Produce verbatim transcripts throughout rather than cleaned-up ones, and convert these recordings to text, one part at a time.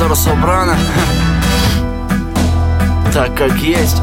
мистер Сопрано. Так как есть.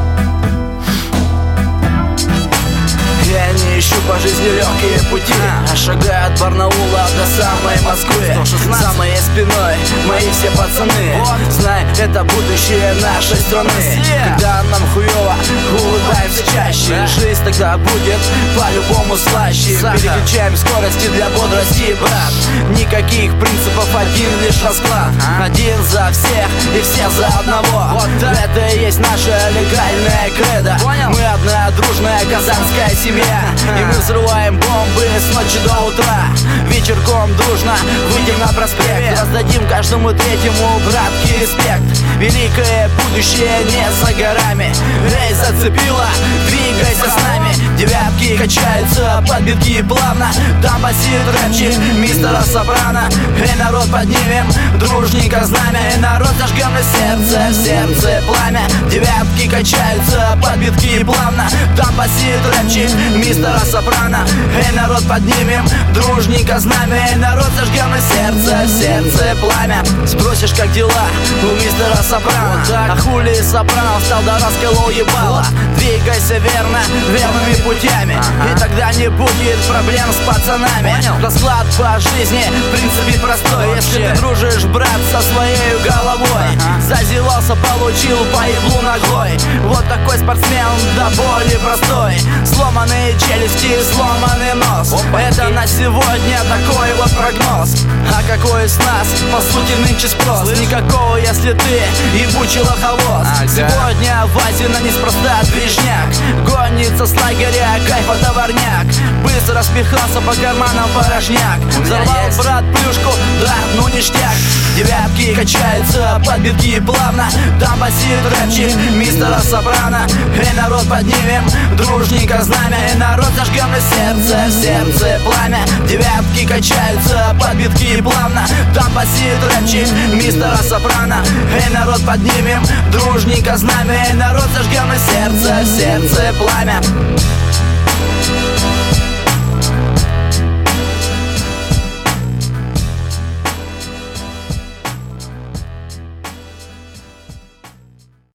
Я не ищу по жизни легкие пути, а шагаю от Барнаула до самой Москвы. За моей спиной мои все пацаны. Знай, это будущее нашей страны. Когда нам хуёво, улыбаемся чаще. Жизнь тогда будет по-любому слаще. Переключаем скорости для бодрости, брат. Никаких принципов, один лишь расклад. Один за всех и все за одного. Это и есть наша легальная кредо. Мы одна дружная казанская семья. И мы взрываем бомбы с ночи до утра. Вечерком дружно выйдем на проспект. Раздадим каждому третьему, братки, респект. Великое будущее не за горами. Эй, зацепила, двигайся с нами. Девятки качаются, подбитки плавно. Там басит рэпчик мистера Сопрано. Эй, народ, поднимем дружненько знамя. Эй, народ, зажгем на сердце, в сердце пламя. Девятки качаются, подбитки плавно. Там басит рэпчик мистера Сопрано. Эй, народ, поднимем дружненько знамя. Эй, народ, зажгем на сердце, в сердце пламя. Спросишь, как дела у мистера Сопрано? А хули Сопрано встал да расколол ебало. Двигайся верно, верными путями, и тогда не будет проблем с пацанами. Расклад по жизни в принципе простой. Если ты дружишь, брат, со своей головой, зазевался, получил по еблу ногой. Вот такой спортсмен до боли простой. Сломанные челюсти, сломанный нос. Это на сегодня такой вот прогноз. А какой из нас, по сути, нынче спрос? Никакого, если ты ебучий лоховоз. Сегодня в Азино неспроста движняк. Гонится с лагеря кайфа товарняк. Быстро распихался по карманам порожняк. Взорвал брат плюшку, да, ну ништяк. Девятки качаются, подбитки плавно. Там басит рэпчик мистера Сопрано. Эй, народ, поднимем дружненько знамя. Эй, народ, зажгем на сердце, в сердце пламя. Девятки качаются, подбитки плавно. Там басит рэпчик мистера Сопрано. Эй, народ, поднимем дружненько знамя. Эй, народ, зажгем на сердце, в сердце пламя.